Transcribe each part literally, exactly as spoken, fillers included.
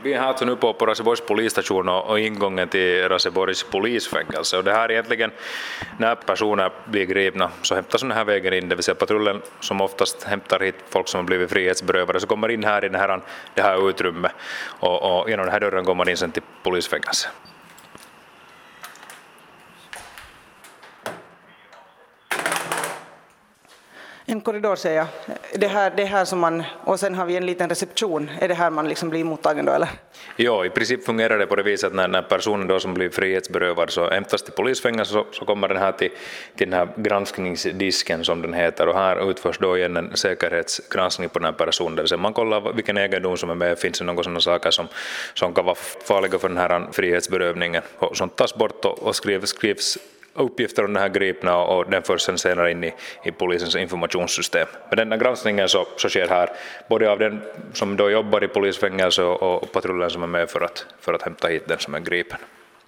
Vi är här alltså nu på, på Raseborgs polisstation och, och ingången till Raseborgs polisfängelse. Och det här egentligen, när personer blir gripna så hämtas den här vägen in, det vill säga patrullen som oftast hämtar hit folk som har blivit frihetsberövade, så kommer in här i det här, det här utrymmet och, och genom den här dörren går man in sen till polisfängelse. En korridor säger jag. Det här, det här som man, och sen har vi en liten reception. Är det här man liksom blir mottagen då eller? Ja, i princip fungerar det på det viset att när, när personen då som blir frihetsberövad så hämtas till polisfängelse så, så kommer den här till, till den här granskningsdisken som den heter, och här utförs då igen en säkerhetsgranskning på den här personen. Det vill säga man kollar vilken egendom som är med, finns det några sådana saker som, som kan vara farliga för den här frihetsberövningen. Och sånt tas bort och, och skrivs, skrivs uppgifter om den här gripna och den förs sen senare in i, i polisens informationssystem. Men den här granskningen så, så sker här både av den som då jobbar i polisfängelse och, och patrullen som är med för att, för att hämta hit den som är gripen.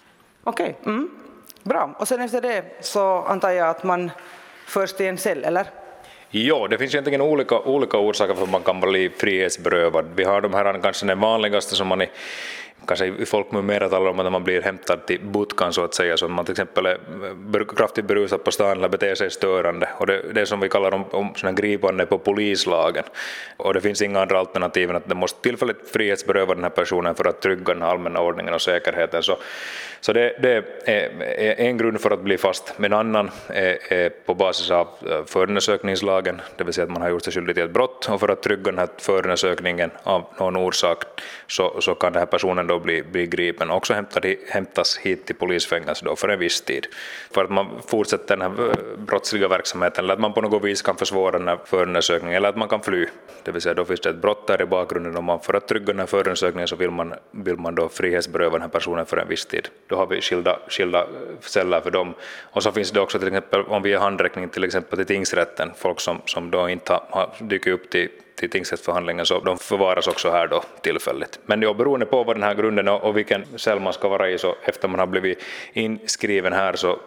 Okej, okay. mm. Bra. Och sen efter det så antar jag att man förs till en cell, eller? Ja, det finns egentligen olika, olika orsaker för att man kan bli frihetsberövad. Vi har de här kanske den vanligaste som man i kanske i folk numera talar om att man blir hämtad till butkan så att säga, så att man till exempel är kraftigt berusad på stan eller beter sig störande, och det, det är som vi kallar om, om såna gripande på polislagen, och det finns inga andra alternativ än att det måste tillfälligt frihetsberöva den här personen för att trygga den allmänna ordningen och säkerheten. Så, så det, det är, är en grund för att bli fast, men annan är, är på basis av förundersökningslagen, det vill säga att man har gjort sig skyldig till ett brott, och för att trygga den här förundersökningen av någon orsak så, så kan den här personen då bli, bli gripen och också hämtas, hämtas hit till polisfängelse då för en viss tid. För att man fortsätter den här brottsliga verksamheten, eller att man på något vis kan försvåra den här förundersökningen, eller att man kan fly. Det vill säga då finns det ett brott där i bakgrunden, och man, för att trygga den här förundersökningen så vill man, vill man då frihetsberöva den här personen för en viss tid. Då har vi skilda, skilda celler för dem. Och så finns det också till exempel om vi är handräckning till exempel till tingsrätten, folk som, som då inte har dykt upp till till tingsrättsförhandlingen, så de förvaras också här då tillfälligt. Men det är beroende på vad den här grunden och vilken cell man ska vara i, så efter man har blivit inskriven här så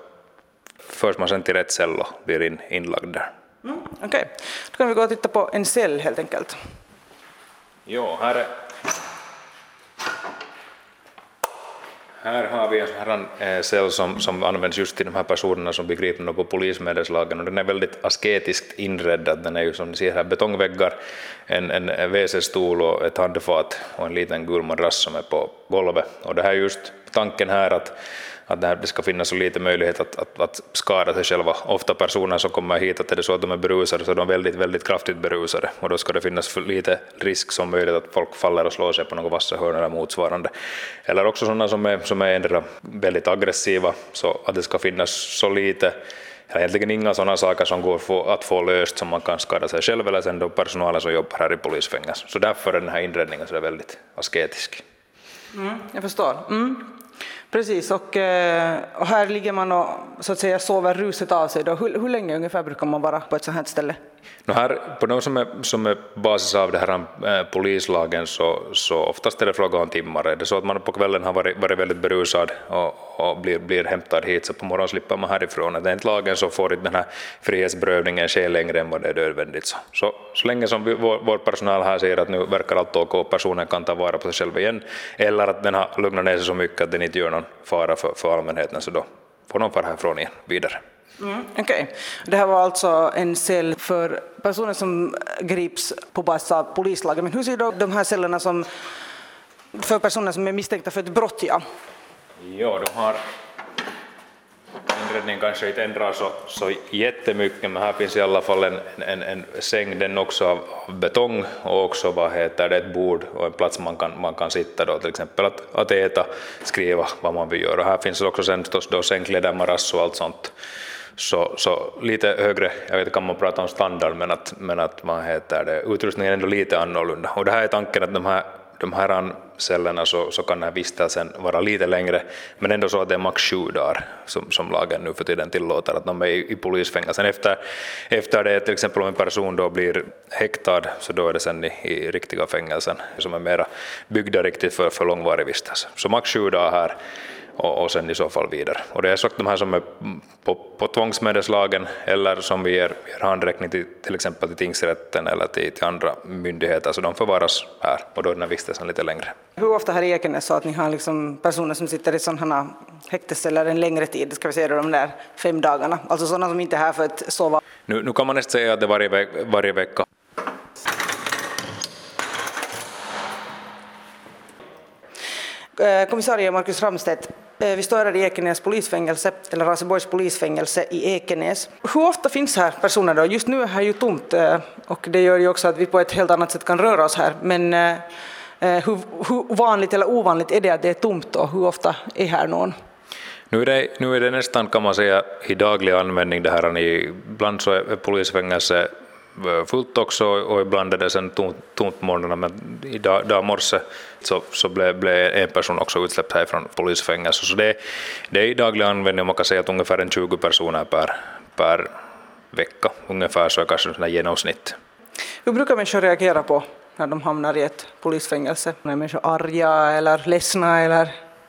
förs man sen till rätt cell och blir in, inlagd där. Mm, Okej, okay. Då kan vi gå och titta på en cell helt enkelt. Jo, här är Här har vi en sån här cell som, som används just till de här personerna som blir gripna på polismedelslagen, och den är väldigt asketiskt inredd. Den är ju som ni ser här betongväggar, en, en W C-stol och ett handfat och en liten gul madrass som är på golvet. Och det här är just tanken här att att det ska finnas så lite möjlighet att, att, att skada sig själva. Ofta personer som kommer hit, att det är så att de är berusade, så är de väldigt, väldigt kraftigt berusade, och då ska det finnas för lite risk som möjligt att folk faller och slår sig på något vassa hörn eller motsvarande. Eller också sådana som är, som är väldigt aggressiva, så att det ska finnas så lite, eller egentligen inga sådana saker som går få, att få löst som man kan skada sig själv eller sen då personalen som jobbar här i polisfängelse. Så därför är den här inredningen så är väldigt asketisk. Mm, jag förstår. Mm. Precis, och, och här ligger man och så att säga sover ruset av sig då. Hur, hur länge ungefär brukar man vara på ett sådant här ställe? No här, på de som är, som är basis av det här äh, polislagen så, så oftast är det fråga om timmar. Är det så att man på kvällen har varit, varit väldigt berusad och, och blir, blir hämtad hit, så på morgonen slipper man härifrån. Att enligt lagen så får den här frihetsberövningen ske längre än vad det är nödvändigt. Så, så, så länge som vi, vår, vår personal här säger att nu verkar allt OK och personen kan ta vara på sig själv igen, eller att den har lugnat ner sig så mycket att den inte gör någon fara för, för allmänheten, så då får de fara härifrån igen vidare. Mm, Okej, okay. Det här var alltså en cell för personer som grips på basis av polislagen. Men hur ser då de här cellerna som för personer som är misstänkta för ett brott? Ja, ja de har inredningen kanske inte ändrar så, så jättemycket, men här finns i alla fall en, en, en säng, den också av betong, och också vad heter det, ett bord och en plats man kan, man kan sitta då, till exempel att, att äta, skriva vad man vill göra. Här finns också sen då sängkläder, marass och allt sånt. Så, så lite högre, jag vet inte kan man prata om standard, men att, men att vad heter det, utrustningen är ändå lite annorlunda. Och det här är tanken att de här, de här cellerna så, så kan den här vistelsen vara lite längre, men ändå så att det är max sju dagar som, som lagen nu för tiden tillåter att de är i, i polisfängelsen. Efter, efter det, till exempel om en person då blir häktad, så då är det sen i, i riktiga fängelsen som är mera byggda riktigt för, för långvarig vistelse. Så max sju dagar här. och, och sen i så fall vidare. Och det är sagt de här som är på, på tvångsmedelslagen eller som vi ger, ger handräckning till, till exempel till tingsrätten eller till, till andra myndigheter, så de förvaras här och då är den här vistelsen lite längre. Hur ofta här i Ekenäs så att ni har liksom personer som sitter i sådana häktesceller en längre tid, ska vi säga de där fem dagarna, alltså sådana som inte är här för att sova? Nu, nu kan man nästan säga att det varje, veck, varje vecka. Kommissarie Markus Ramstedt, vi står här i Ekenäs polisfängelse, eller Raseborgs polisfängelse i Ekenäs. Hur ofta finns här personer då? Just nu är här ju tomt och det gör ju också att vi på ett helt annat sätt kan röra oss här. Men hur, hur vanligt eller ovanligt är det att det är tomt och hur ofta är här någon? Nu är, det, nu är det nästan, kan man säga, i daglig användning det här. Ibland så är polisfängelse fullt också och ibland är det sen tomt, tomt morgonen, men idag, idag morse så, så blev, blev en person också utsläppt här från polisfängelse. Så det, det är i daglig användning, man kan säga att ungefär en tjugo personer per, per vecka, ungefär så är kanske en sån här genomsnitt. Hur brukar människor reagera på när de hamnar i ett polisfängelse? Är människor arga eller ledsna eller?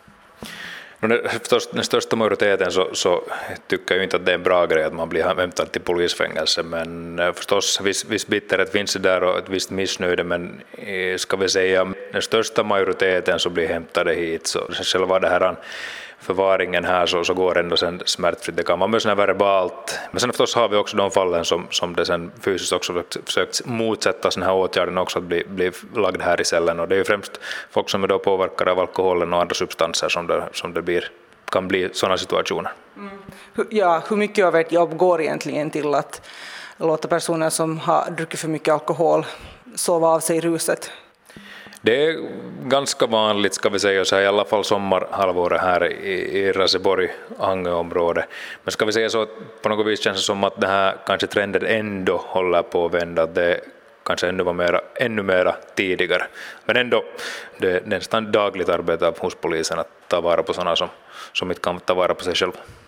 Den största majoriteten så, så tycker jag inte att det är en bra grej att man blir hämtad till polisfängelse, men förstås viss, viss bitterhet finns det där och ett visst missnöje, men ska vi säga den största majoriteten så blir hämtade hit, så själva det här förvaringen här så, så går ändå sen smärtfritt. Det kan vara med verbalt, men sen förstås har vi också de fallen som, som det sen fysiskt också försökt motsätta den här åtgärden också att bli, bli lagd här i cellen, och det är ju främst folk som är då påverkade av alkoholen och andra substanser som det, som det blir, kan bli sådana situationer. Mm. Ja, hur mycket av ert jobb går egentligen till att låta personer som har druckit för mycket alkohol sova av sig ruset? Det är ganska vanligt, ska vi säga så här, i alla fall sommarhalvåret här i, i Raseborg, Angeområdet. Men ska vi säga så att på något vis känns det som att den här kanske trenden ändå håller på att vända, att det kanske ännu var mera, ännu mera tidigare. Men ändå, det är nästan dagligt arbete hos polisen att ta vara på sådana som, som inte kan ta vara på sig själv.